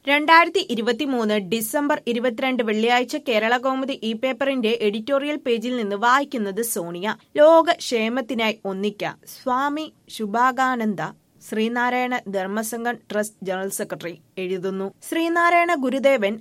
2023 December 22 വെള്ളിയാഴ്ച കേരളകൗമുദി ഈ പേപ്പറിന്റെ എഡിറ്റോറിയൽ പേജിൽ നിന്ന് വായിക്കുന്നത് സോണിയ. ലോക ക്ഷേമത്തിനായി ഒന്നിക്കാം. Swami Shubhakananda Sreenarayana Dharmasangham trust general secretary എഴുതുന്നു. ശ്രീനാരായണ ഗുരുദേവൻ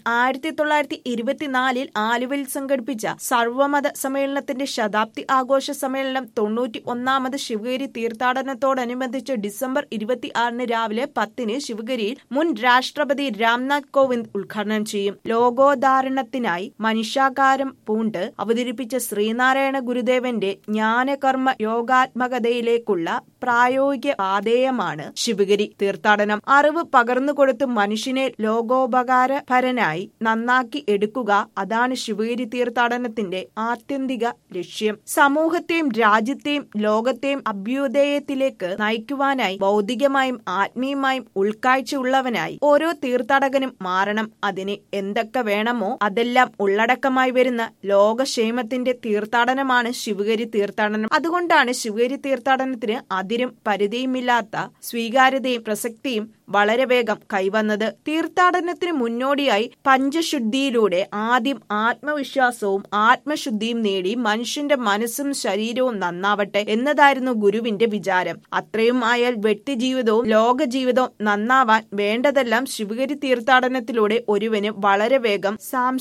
1924 ആലുവയിൽ സംഘടിപ്പിച്ച സർവമത സമ്മേളനത്തിന്റെ ശതാബ്ദി ആഘോഷ സമ്മേളനം 91ാമത് ശിവഗിരി തീർത്ഥാടനത്തോടനുബന്ധിച്ച് ഡിസംബർ 26 രാവിലെ 10 ശിവഗിരിയിൽ മുൻ രാഷ്ട്രപതി രാംനാഥ് കോവിന്ദ് ഉദ്ഘാടനം ചെയ്യും. ലോകോദ്ധാരണത്തിനായി മനുഷ്യാകാരം പൂണ്ട് അവതരിപ്പിച്ച ശ്രീനാരായണ ഗുരുദേവന്റെ ജ്ഞാനകർമ്മ യോഗാത്മകതയിലേക്കുള്ള പ്രായോഗിക പാതേയമാണ് ശിവഗിരി തീർത്ഥാടനം. അറിവ് പകർന്നുകൊടുത്ത് മനുഷ്യനെ ലോകോപകാരപരനായി നന്നാക്കി എടുക്കുക, അതാണ് ശിവഗിരി തീർത്ഥാടനത്തിന്റെ ആത്യന്തിക ലക്ഷ്യം. സമൂഹത്തെയും രാജ്യത്തെയും ലോകത്തെയും അഭ്യുദയത്തിലേക്ക് നയിക്കുവാനായി ഭൗതികമായും ആത്മീയമായും ഉൾക്കാഴ്ചയുള്ളവനായി ഓരോ തീർത്ഥാടകനും മാറണം. അതിന് എന്തൊക്കെ വേണമോ അതെല്ലാം ഉള്ളടക്കമായി വരുന്ന ലോകക്ഷേമത്തിന്റെ തീർത്ഥാടനമാണ് ശിവഗിരി തീർത്ഥാടനം. അതുകൊണ്ടാണ് ശിവഗിരി തീർത്ഥാടനത്തിന് അതിരും പരിധിയുമില്ലാത്ത സ്വീകാര്യതയും പ്രസക്തിയും വളരെ വേഗം കൈവന്നത്. തീർത്ഥാടനത്തിന് മുന്നോടിയായി പഞ്ചശുദ്ധിയിലൂടെ ആദ്യം ആത്മവിശ്വാസവും ആത്മശുദ്ധിയും നേടി മനുഷ്യന്റെ മനസ്സും ശരീരവും നന്നാവട്ടെ എന്നതായിരുന്നു ഗുരുവിന്റെ വിചാരം. അത്രയും ആയാൽ വ്യക്തിജീവിതവും ലോകജീവിതവും നന്നാവാൻ വേണ്ടതെല്ലാം ശിവഗിരി തീർത്ഥാടനത്തിലൂടെ ഒരുവന് വളരെ വേഗം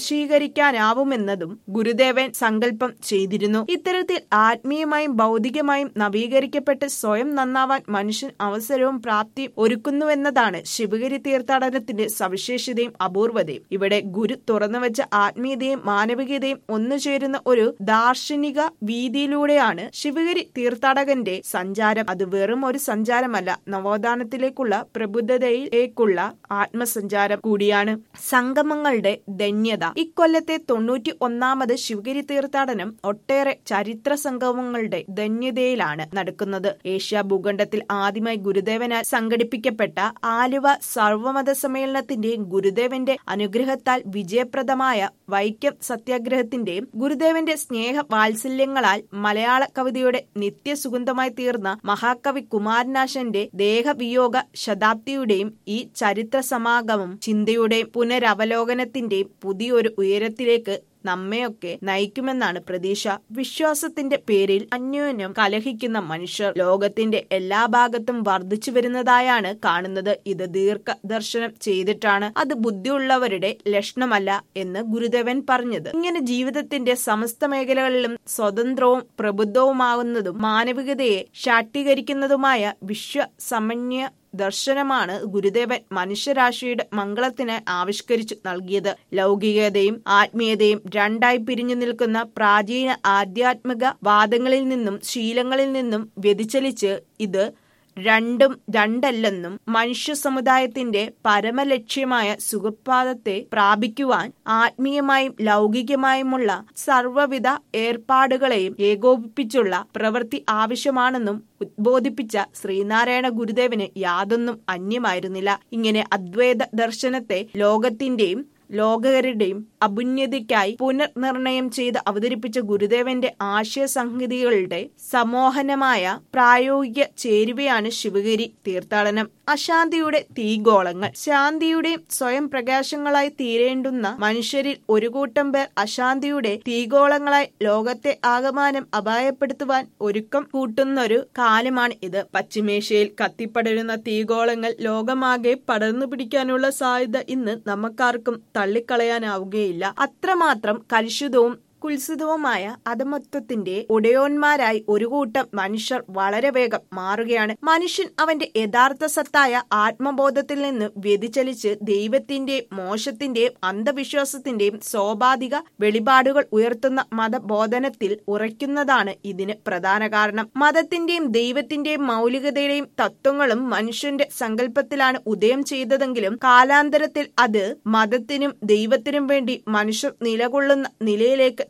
സാംശീകരിക്കാനാവുമെന്നതും ഗുരുദേവൻ സങ്കല്പം ചെയ്തിരുന്നു. ഇത്തരത്തിൽ ആത്മീയമായും ഭൗതികമായും നവീകരിക്കപ്പെട്ട് സ്വയം നന്നാവാൻ മനുഷ്യൻ അവസരവും പ്രാപ്തിയും ഒരുക്കുന്നുവെന്നതാണ് ശിവഗിരി തീർത്ഥാടനത്തിന്റെ സവിശേഷതയും അപൂർവതയും. ഇവിടെ ഗുരു തുറന്നുവെച്ച ആത്മീയതയും മാനവികതയും ഒന്നുചേരുന്ന ഒരു ദാർശനിക വീതിയിലൂടെയാണ് ശിവഗിരി തീർത്ഥാടകന്റെ സഞ്ചാരം. അത് വെറും ഒരു സഞ്ചാരമല്ല, നവോത്ഥാനത്തിലേക്കുള്ള പ്രബുദ്ധതയിലേക്കുള്ള ആത്മസഞ്ചാരം കൂടിയാണ്. സംഗമങ്ങളുടെ ധന്യത. ഇക്കൊല്ലത്തെ 91ാമത് ശിവഗിരി തീർത്ഥാടനം ഒട്ടേറെ ചരിത്ര സംഗമങ്ങളുടെ ധന്യതയിലാണ് നടക്കുന്നത്. ഏഷ്യ ഭൂഖണ്ഡത്തിൽ ആദ്യമായി ഗുരുദേവനാൽ സംഘടിപ്പിക്കപ്പെട്ട ആലുവ സർവമത സമ്മേളനത്തിന്റെയും ഗുരുദേവന്റെ അനുഗ്രഹത്താൽ വിജയപ്രദമായ വൈക്കം സത്യാഗ്രഹത്തിന്റെയും ഗുരുദേവന്റെ സ്നേഹ വാത്സല്യങ്ങളാൽ മലയാള കവിതയുടെ നിത്യസുഗന്ധമായി തീർന്ന മഹാകവി കുമാരനാശന്റെ ദേഹവിയോഗ ശതാബ്ദിയുടെയും ഈ ചരിത്ര സമാഗമം ചിന്തയുടെയും പുനരവലോകനത്തിന്റെയും പുതിയൊരു ഉയരത്തിലേക്ക് നമ്മയൊക്കെ നയിക്കുമെന്നാണ് പ്രതീക്ഷ. വിശ്വാസത്തിന്റെ പേരിൽ അന്യോന്യം കലഹിക്കുന്ന മനുഷ്യർ ലോകത്തിന്റെ എല്ലാ ഭാഗത്തും വർദ്ധിച്ചു വരുന്നതായാണ് കാണുന്നത്. ഇത് ദീർഘദർശനം ചെയ്തിട്ടാണ് അത് ബുദ്ധിയുള്ളവരുടെ ലക്ഷണമല്ല എന്ന് ഗുരുദേവൻ പറഞ്ഞത്. ഇങ്ങനെ ജീവിതത്തിന്റെ സമസ്ത മേഖലകളിലും സ്വതന്ത്രവും പ്രബുദ്ധവുമാകുന്നതും മാനവികതയെ ശാക്തീകരിക്കുന്നതുമായ വിശ്വസമന്വയ ദർശനമാണ് ഗുരുദേവൻ മനുഷ്യരാശിയുടെ മംഗളത്തിനായി ആവിഷ്കരിച്ചു നൽകിയത്. ലൗകികതയും ആത്മീയതയും രണ്ടായി പിരിഞ്ഞു നിൽക്കുന്ന പ്രാചീന ആധ്യാത്മിക വാദങ്ങളിൽ നിന്നും ശീലങ്ങളിൽ നിന്നും വ്യതിചലിച്ച് ഇത് രണ്ടും രണ്ടല്ലെന്നും മനുഷ്യ സമുദായത്തിന്റെ പരമലക്ഷ്യമായ സുഖപാദത്തെ പ്രാപിക്കുവാൻ ആത്മീയമായും ലൗകികമായുമുള്ള സർവ്വവിധ ഏർപ്പാടുകളെയും ഏകോപിപ്പിച്ചുള്ള പ്രവൃത്തി ആവശ്യമാണെന്നും ഉദ്ബോധിപ്പിച്ച ശ്രീനാരായണ ഗുരുദേവന് യാതൊന്നും അന്യമായിരുന്നില്ല. ഇങ്ങനെ അദ്വൈത ദർശനത്തെ ലോകത്തിന്റെയും ലോകരുടെയും അഭുന്യതയ്ക്കായി പുനർനിർണയം ചെയ്ത് അവതരിപ്പിച്ച ഗുരുദേവന്റെ ആശയസംഹിതകളുടെ സമോഹനമായ പ്രായോഗിക ചേരുവയാണ് ശിവഗിരി തീർത്ഥാടനം. അശാന്തിയുടെ തീഗോളങ്ങൾ. ശാന്തിയുടെയും സ്വയം പ്രകാശങ്ങളായി തീരേണ്ടുന്ന മനുഷ്യരിൽ ഒരു കൂട്ടം പേർ അശാന്തിയുടെ തീഗോളങ്ങളായി ലോകത്തെ ആകമാനം അപായപ്പെടുത്തുവാൻ ഒരുക്കം കൂട്ടുന്നൊരു കാലമാണ് ഇത്. പശ്ചിമേഷ്യയിൽ കത്തിപ്പടരുന്ന തീഗോളങ്ങൾ ലോകമാകെ പടർന്നു പിടിക്കാനുള്ള സാധ്യത ഇന്ന് നമുക്കാർക്കും തള്ളിക്കളയാനാവുകയില്ല. അത്രമാത്രം കലുഷിതവും കുൽസിതവുമായ അധമത്വത്തിന്റെ ഉടയോന്മാരായി ഒരു കൂട്ടം മനുഷ്യർ വളരെ വേഗം മാറുകയാണ്. മനുഷ്യൻ അവന്റെ യഥാർത്ഥ സത്തായ ആത്മബോധത്തിൽ നിന്ന് വ്യതിചലിച്ച് ദൈവത്തിന്റെയും മോക്ഷത്തിന്റെയും അന്ധവിശ്വാസത്തിന്റെയും സോപാധിക വെളിപാടുകൾ ഉയർത്തുന്ന മതബോധനത്തിൽ ഉറയ്ക്കുന്നതാണ് ഇതിന് പ്രധാന കാരണം. മതത്തിന്റെയും ദൈവത്തിന്റെയും മൗലികതയുടെയും തത്വങ്ങളും മനുഷ്യന്റെ സങ്കല്പത്തിലാണ് ഉദയം ചെയ്തതെങ്കിലും കാലാന്തരത്തിൽ അത് മതത്തിനും ദൈവത്തിനും വേണ്ടി മനുഷ്യർ നിലകൊള്ളുന്ന നിലയിലേക്ക്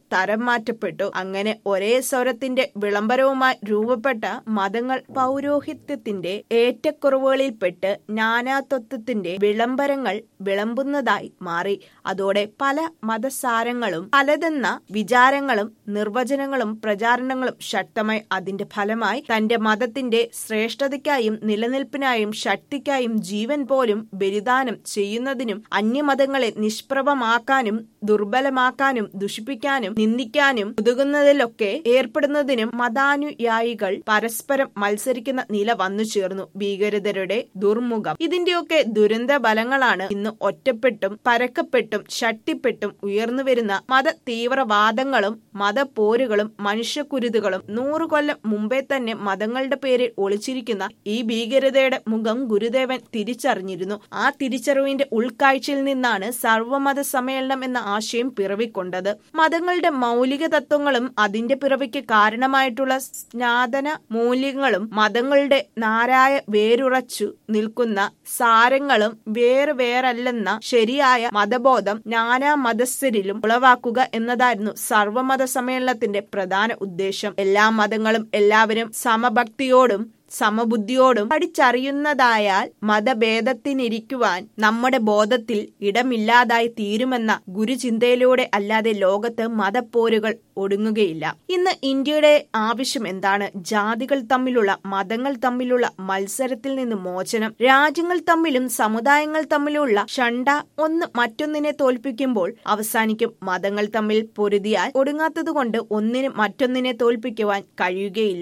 തരം മാറ്റപ്പെട്ടു. അങ്ങനെ ഒരേ സ്വരത്തിന്റെ വിളംബരവുമായി രൂപപ്പെട്ട മതങ്ങൾ പൗരോഹിത്യത്തിന്റെ ഏറ്റക്കുറവുകളിൽപ്പെട്ട് നാനാത്വത്തിന്റെ വിളംബരങ്ങൾ വിളമ്പുന്നതായി മാറി. അതോടെ പല മതസാരങ്ങളും പലതെന്ന വിചാരങ്ങളും നിർവചനങ്ങളും പ്രചാരണങ്ങളും ശക്തമായി. അതിന്റെ ഫലമായി തന്റെ മതത്തിന്റെ ശ്രേഷ്ഠതയ്ക്കായും നിലനിൽപ്പിനായും ശക്തിക്കായും ജീവൻ പോലും ബലിദാനം ചെയ്യുന്നതിനും അന്യമതങ്ങളെ നിഷ്പ്രഭമാക്കാനും ദുർബലമാക്കാനും ദുഷിപ്പിക്കാനും നിന്ദിക്കാനും ഉതകുന്നതിലൊക്കെ ഏർപ്പെടുന്നതിനും മതാനുയായികൾ പരസ്പരം മത്സരിക്കുന്ന നില വന്നു ചേർന്നു. ഭീകരതരുടെ ദുർമുഖം ഇതിന്റെയൊക്കെ ദുരന്ത ഫലങ്ങളാണ് ഇന്ന് ഒറ്റപ്പെട്ടും പരക്കപ്പെട്ടും ശക്തിപ്പെട്ടും ഉയർന്നുവരുന്ന മത തീവ്രവാദങ്ങളും മതപോരുകളും മനുഷ്യക്കുരുതുകളും. 100 കൊല്ലം മുമ്പേ തന്നെ മതങ്ങളുടെ പേരിൽ ഒളിച്ചിരിക്കുന്ന ഈ ഭീകരതയുടെ മുഖം ഗുരുദേവൻ തിരിച്ചറിഞ്ഞിരുന്നു. ആ തിരിച്ചറിവിന്റെ ഉൾക്കാഴ്ചയിൽ നിന്നാണ് സർവമത സമ്മേളനം എന്ന ആശയം പിറവിക്കൊണ്ടത്. മതങ്ങളുടെ മൗലിക തത്വങ്ങളും അതിന്റെ പിറവിക്ക് കാരണമായിട്ടുള്ള സ്നാതന മൂല്യങ്ങളും മതങ്ങളുടെ നാരായ വേരുറച്ചു നിൽക്കുന്ന സാരങ്ങളും വേറെല്ലെന്ന ശരിയായ മതബോധം നാനാ മതസ്ഥരിലും ഉളവാക്കുക എന്നതായിരുന്നു സർവമത സമ്മേളനത്തിന്റെ പ്രധാന ഉദ്ദേശം. എല്ലാ മതങ്ങളും എല്ലാവരും സമഭക്തിയോടും സമബുദ്ധിയോടും പഠിച്ചറിയുന്നതായാൽ മതഭേദത്തിനിരിക്കുവാൻ നമ്മുടെ ബോധത്തിൽ ഇടമില്ലാതായി തീരുമെന്ന ഗുരുചിന്തയിലൂടെ അല്ലാതെ ലോകത്ത് മതപ്പോരുകൾ ഒടുങ്ങുകയില്ല. ഇന്ന് ഇന്ത്യയുടെ ആവശ്യം എന്താണ്? ജാതികൾ തമ്മിലുള്ള മതങ്ങൾ തമ്മിലുള്ള മത്സരത്തിൽ നിന്ന് മോചനം. രാജ്യങ്ങൾ തമ്മിലും സമുദായങ്ങൾ തമ്മിലുള്ള ഷണ്ട ഒന്ന് മറ്റൊന്നിനെ തോൽപ്പിക്കുമ്പോൾ അവസാനിക്കും. മതങ്ങൾ തമ്മിൽ പൊരുതിയാൽ ഒടുങ്ങാത്തതുകൊണ്ട് ഒന്നിന് മറ്റൊന്നിനെ തോൽപ്പിക്കുവാൻ കഴിയുകയില്ല.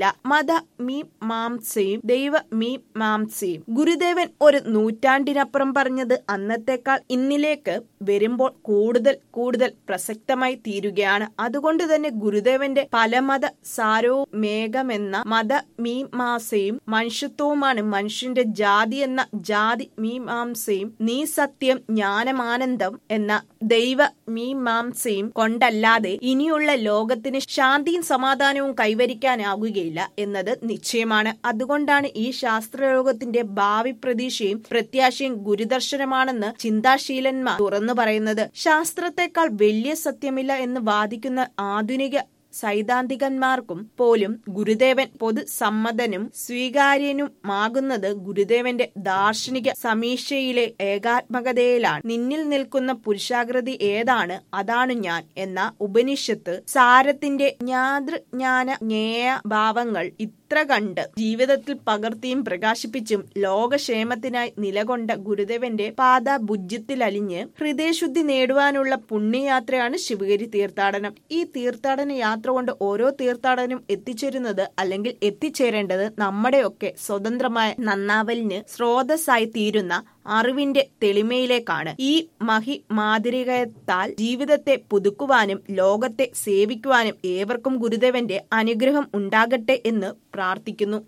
മീമാംസയും ദൈവ മീമാംസയും. ഗുരുദേവൻ ഒരു നൂറ്റാണ്ടിനപ്പുറം പറഞ്ഞത് അന്നത്തേക്കാൾ ഇന്നിലേക്ക് വരുമ്പോൾ കൂടുതൽ പ്രസക്തമായി തീരുകയാണ്. അതുകൊണ്ട് തന്നെ ഗുരുദേവന്റെ പലമത സാരോമേഘമെന്ന മതമീമാംസയും മനുഷ്യത്വവുമാണ് മനുഷ്യന്റെ ജാതി എന്ന ജാതി മീമാംസയും നീ സത്യം ജ്ഞാനമാനന്ദം എന്ന ദൈവ മീമാംസയും കൊണ്ടല്ലാതെ ഇനിയുള്ള ലോകത്തിന് ശാന്തിയും സമാധാനവും കൈവരിക്കാനാവുകയില്ല എന്നത് നിശ്ചയമാണ്. അതുകൊണ്ടാണ് ഈ ശാസ്ത്രലോകത്തിന്റെ ഭാവി പ്രതീക്ഷയും പ്രത്യാശയും ഗുരുദർശനമാണെന്ന് ചിന്താശീലന്മാർ തുറന്നു പറയുന്നത്. ശാസ്ത്രത്തെക്കാൾ വലിയ സത്യമില്ല എന്ന് വാദിക്കുന്ന ആധുനിക സൈദ്ധാന്തികന്മാർക്കും പോലും ഗുരുദേവൻ പൊതുസമ്മതനും സ്വീകാര്യനുമാകുന്നത് ഗുരുദേവന്റെ ദാർശനിക സമീക്ഷയിലെ ഏകാത്മകതയിലാണ്. നിന്നിൽ നിൽക്കുന്ന പുരുഷാകൃതി ഏതാണ് അതാണ് ഞാൻ എന്ന ഉപനിഷത്ത് സാരത്തിന്റെ ജ്ഞാതൃജ്ഞാന ജ്ഞേയ ഭാവങ്ങൾ ഇത്ര കണ്ട് ജീവിതത്തിൽ പകർത്തിയും പ്രകാശിപ്പിച്ചും ലോകക്ഷേമത്തിനായി നിലകൊണ്ട ഗുരുദേവന്റെ പാദഭുജ്യത്തിലലിഞ്ഞ് ഹൃദയശുദ്ധി നേടുവാനുള്ള പുണ്യയാത്രയാണ് ശിവഗിരി തീർത്ഥാടനം. ഈ തീർത്ഥാടന യാത്ര കൊണ്ട് ഓരോ തീർത്ഥാടനം എത്തിച്ചേരുന്നത് അല്ലെങ്കിൽ എത്തിച്ചേരേണ്ടത് നമ്മുടെയൊക്കെ സ്വതന്ത്രമായ നന്നാവലിന് സ്രോതസ്സായി തീരുന്ന അറിവിന്റെ തെളിമയിലേക്കാണ്. ഈ മാതിരികത്താൽ ജീവിതത്തെ പുതുക്കുവാനും ലോകത്തെ സേവിക്കുവാനും ഏവർക്കും ഗുരുദേവന്റെ അനുഗ്രഹം ഉണ്ടാകട്ടെ എന്ന് പ്രാർത്ഥിക്കുന്നു.